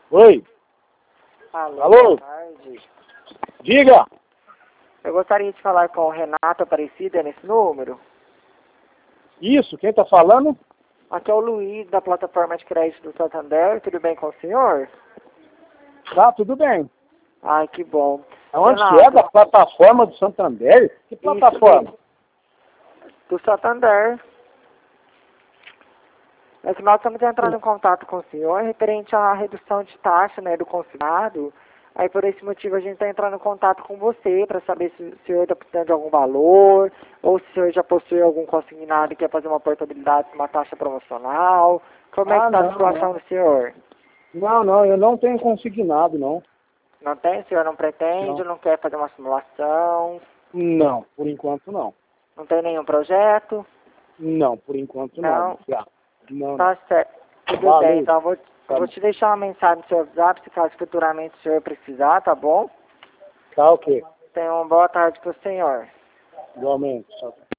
Oi, Alô, alô? boa tarde. Diga. Eu gostaria de falar com o Renato Aparecida nesse número. Isso, quem tá falando? Aqui é o Luiz, da plataforma de crédito do Santander. Tudo bem com o senhor? Tá, tudo bem. Ai, que bom. Aonde que é? Renato, Da plataforma do Santander? Que plataforma? do Santander. É que nós estamos entrando em contato com o senhor referente à redução de taxa, né, do consignado. Aí, por esse motivo, a gente está entrando em contato com você para saber se o senhor está precisando de algum valor ou se o senhor já possui algum consignado e quer fazer uma portabilidade com uma taxa promocional. Como é que está a situação do senhor? Não, eu não tenho consignado, não. Não tem? O senhor não pretende? Não quer fazer uma simulação? Não, por enquanto não. Não tem nenhum projeto? Não, por enquanto não. Não? Já. Não. Tá certo. Tudo Valeu. bem, então eu vou te deixar uma mensagem no seu WhatsApp, se caso futuramente o senhor precisar, tá bom? Tá ok. Tenha uma boa tarde pro senhor. Igualmente. Tchau.